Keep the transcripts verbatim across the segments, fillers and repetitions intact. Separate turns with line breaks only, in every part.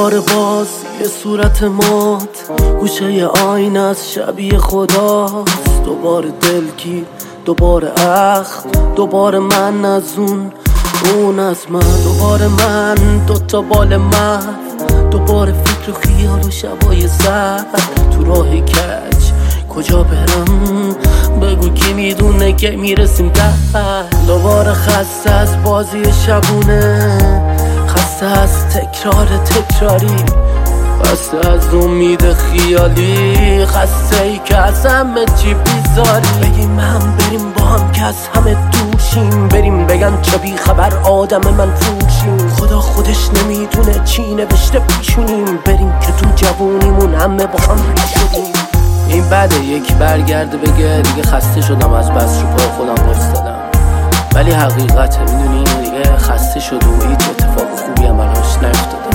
دوباره باز یه صورت مات گوشه آینه از شبیه خداست. دوباره دلگیر، دوباره اخم، دوباره من از اون اون از من، دوباره من دوتا بال من، دوباره فکر و خیال و شبای زد تو راه کج. کجا برم بگو کی میدونه که میرسیم در. دوباره خسته از بازی شبونه، خسته از تکرار تکراری، خسته از امید خیالی، خسته ای که از همه چی بیزاری. بگیم هم بریم با هم که از همه دوشیم، بریم بگن چه بی خبر آدم من فروشیم. خدا خودش نمیدونه چی نوشته پیشونیم، بریم که تو جوونیمون همه با هم ریش شدیم. این بده یکی برگرده بگه دیگه خسته شدم از بس رو پای خودم وایستادم، ولی حقیقته میدونی دیگه خسته شد و هیچ اتفاق خوبی هم براش نیفتاده.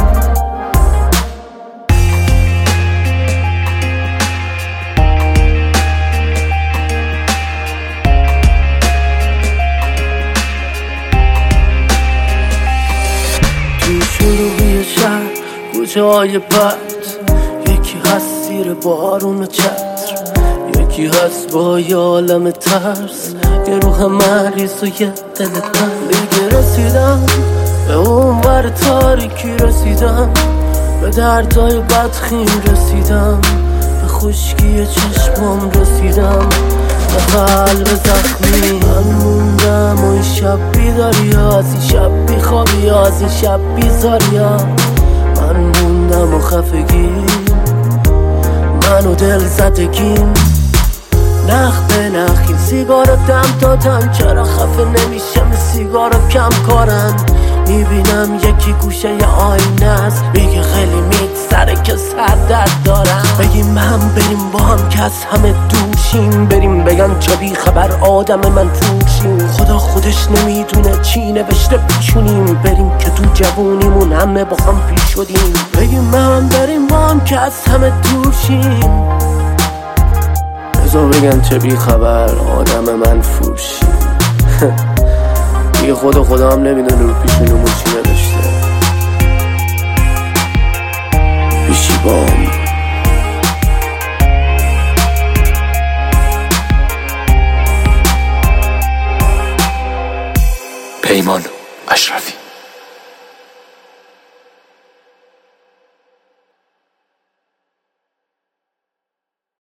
تو شروعی شهر کوچه های بد، یکی هست زیر بارون و چتر، یکی هست با یه عالم ترس، یه روح مریض و یه دل تنگ. دیگه رسیدم به اون ور تاریکی، رسیدم به دردای بدخیم، رسیدم به خشکی چشمام، رسیدم به قلب زخمی. من موندم و این شب بیداری ها، از این شب بیخوابی ها، از این شب بیزاری ها. من موندم و خفگی، من و دل زدگیم، نخ به نخ این سیگارو دم دادم. چرا خفه نمیشم این سیگارو کم کارن؟ میبینم یکی گوشه ی آینه است، میگه خیلی میگذره که سر درد دارم. بگیم هم بریم با هم که از همه دوشیم، بریم بگن چه بی خبر آدم من فروشیم. خدا خودش نمیدونه چی نوشته پیشونیم، بریم که تو جوونیمون همه با هم پیش شدیم. بگیم هم بریم با هم که از همه دوشیم، بذار بگن چه بی خبر آدم من فروشیم. دیگه خدا خدا هم نمیدونه رو پیشونمون چی نوشته. بیشی بام
پیمان اشرفی.